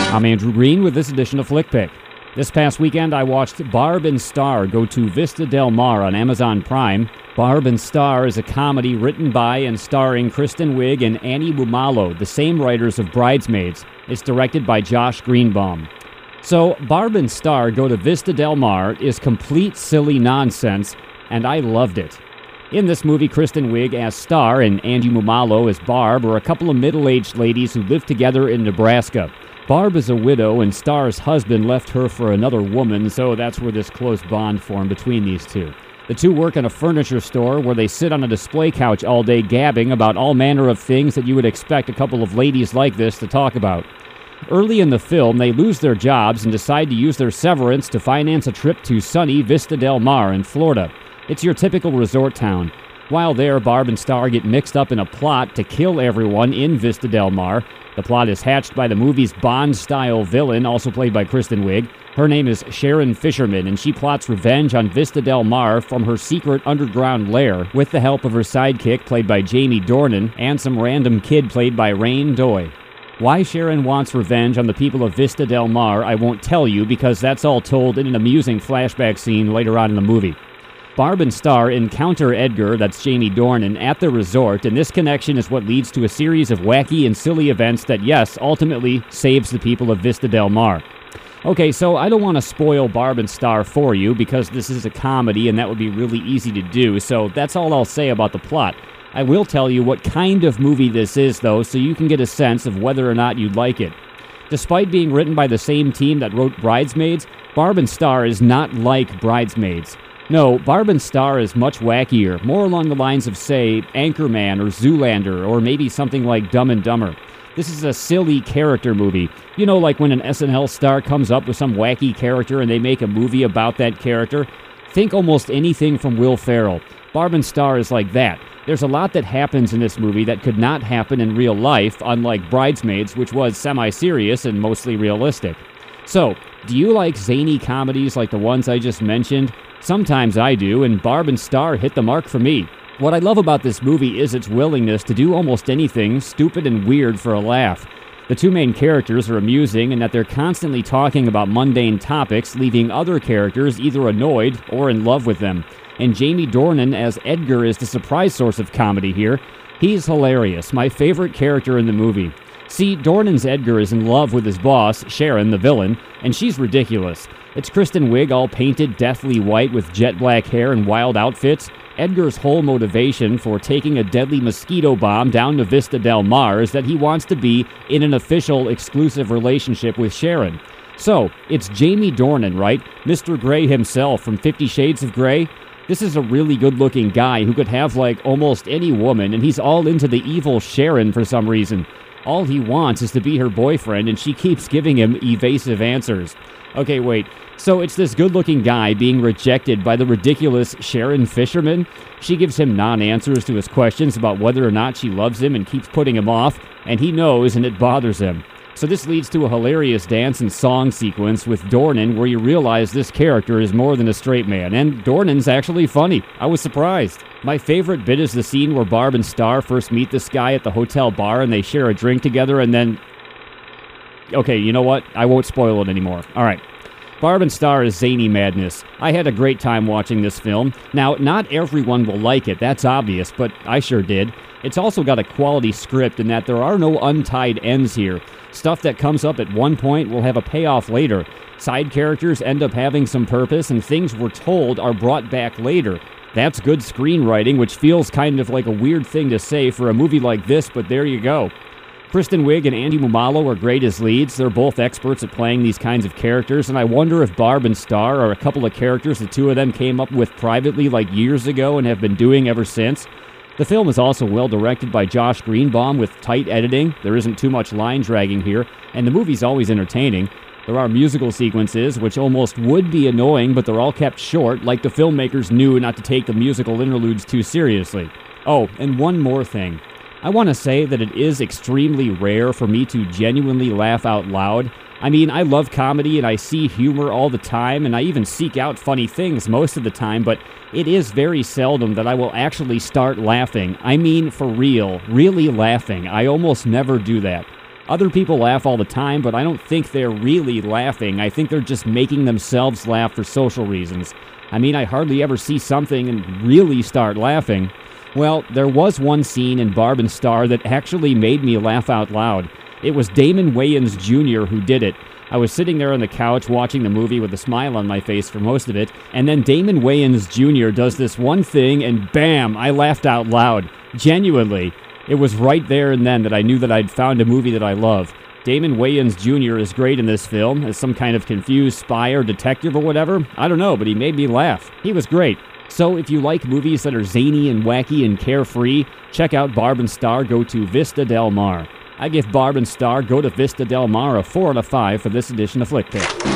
I'm Andrew Green with this edition of Flick Pick. This past weekend, I watched Barb and Star go to Vista Del Mar on Amazon Prime. Barb and Star is a comedy written by and starring Kristen Wiig and Annie Mumalo, the same writers of Bridesmaids. It's directed by Josh Greenbaum. So, Barb and Star go to Vista Del Mar is complete silly nonsense, and I loved it. In this movie, Kristen Wiig as Star and Annie Mumalo as Barb are a couple of middle-aged ladies who live together in Nebraska. Barb is a widow, and Star's husband left her for another woman, so that's where this close bond formed between these two. The two work in a furniture store where they sit on a display couch all day gabbing about all manner of things that you would expect a couple of ladies like this to talk about. Early in the film, they lose their jobs and decide to use their severance to finance a trip to sunny Vista Del Mar in Florida. It's your typical resort town. While there, Barb and Star get mixed up in a plot to kill everyone in Vista Del Mar. The plot is hatched by the movie's Bond-style villain, also played by Kristen Wiig. Her name is Sharon Fisherman, and she plots revenge on Vista Del Mar from her secret underground lair with the help of her sidekick, played by Jamie Dornan, and some random kid played by Rain Doy. Why Sharon wants revenge on the people of Vista Del Mar, I won't tell you, because that's all told in an amusing flashback scene later on in the movie. Barb and Star encounter Edgar, that's Jamie Dornan, at the resort, and this connection is what leads to a series of wacky and silly events that, yes, ultimately saves the people of Vista Del Mar. Okay, so I don't want to spoil Barb and Star for you, because this is a comedy and that would be really easy to do, so that's all I'll say about the plot. I will tell you what kind of movie this is, though, so you can get a sense of whether or not you'd like it. Despite being written by the same team that wrote Bridesmaids, Barb and Star is not like Bridesmaids. No, Barb and Star is much wackier, more along the lines of, say, Anchorman or Zoolander, or maybe something like Dumb and Dumber. This is a silly character movie. You know, like when an SNL star comes up with some wacky character and they make a movie about that character? Think almost anything from Will Ferrell. Barb and Star is like that. There's a lot that happens in this movie that could not happen in real life, unlike Bridesmaids, which was semi-serious and mostly realistic. So, do you like zany comedies like the ones I just mentioned? Sometimes I do, and Barb and Star hit the mark for me. What I love about this movie is its willingness to do almost anything stupid and weird for a laugh. The two main characters are amusing in that they're constantly talking about mundane topics, leaving other characters either annoyed or in love with them. And Jamie Dornan as Edgar is the surprise source of comedy here. He's hilarious, my favorite character in the movie. See, Dornan's Edgar is in love with his boss, Sharon, the villain, and she's ridiculous. It's Kristen Wiig all painted deathly white with jet black hair and wild outfits. Edgar's whole motivation for taking a deadly mosquito bomb down to Vista Del Mar is that he wants to be in an official, exclusive relationship with Sharon. So, it's Jamie Dornan, right? Mr. Grey himself from 50 Shades of Grey? This is a really good-looking guy who could have, like, almost any woman, and he's all into the evil Sharon for some reason. All he wants is to be her boyfriend, and she keeps giving him evasive answers. Okay, wait. So it's this good-looking guy being rejected by the ridiculous Sharon Fisherman? She gives him non-answers to his questions about whether or not she loves him and keeps putting him off, and he knows and it bothers him. So this leads to a hilarious dance and song sequence with Dornan where you realize this character is more than a straight man, and Dornan's actually funny. I was surprised. My favorite bit is the scene where Barb and Star first meet this guy at the hotel bar and they share a drink together and then... Okay, you know what? I won't spoil it anymore. Alright. Barb and Star is zany madness. I had a great time watching this film. Now, not everyone will like it, that's obvious, but I sure did. It's also got a quality script in that there are no untied ends here. Stuff that comes up at one point will have a payoff later. Side characters end up having some purpose, and things we're told are brought back later. That's good screenwriting, which feels kind of like a weird thing to say for a movie like this, but there you go. Kristen Wiig and Annie Mumalo are great as leads. They're both experts at playing these kinds of characters, and I wonder if Barb and Star are a couple of characters the two of them came up with privately like years ago and have been doing ever since. The film is also well directed by Josh Greenbaum with tight editing. There isn't too much line dragging here, and the movie's always entertaining. There are musical sequences, which almost would be annoying, but they're all kept short, like the filmmakers knew not to take the musical interludes too seriously. Oh, and one more thing. I want to say that it is extremely rare for me to genuinely laugh out loud. I mean, I love comedy and I see humor all the time, and I even seek out funny things most of the time, but it is very seldom that I will actually start laughing. I mean, for real, really laughing. I almost never do that. Other people laugh all the time, but I don't think they're really laughing. I think they're just making themselves laugh for social reasons. I mean, I hardly ever see something and really start laughing. Well, there was one scene in Barb and Star that actually made me laugh out loud. It was Damon Wayans Jr. who did it. I was sitting there on the couch watching the movie with a smile on my face for most of it, and then Damon Wayans Jr. does this one thing, and bam, I laughed out loud. Genuinely. It was right there and then that I knew that I'd found a movie that I love. Damon Wayans Jr. is great in this film, as some kind of confused spy or detective or whatever. I don't know, but he made me laugh. He was great. So if you like movies that are zany and wacky and carefree, check out Barb and Star. Go to Vista Del Mar. I give Barb and Star Go to Vista Del Mar a 4 out of 5 for this edition of Flick Pick.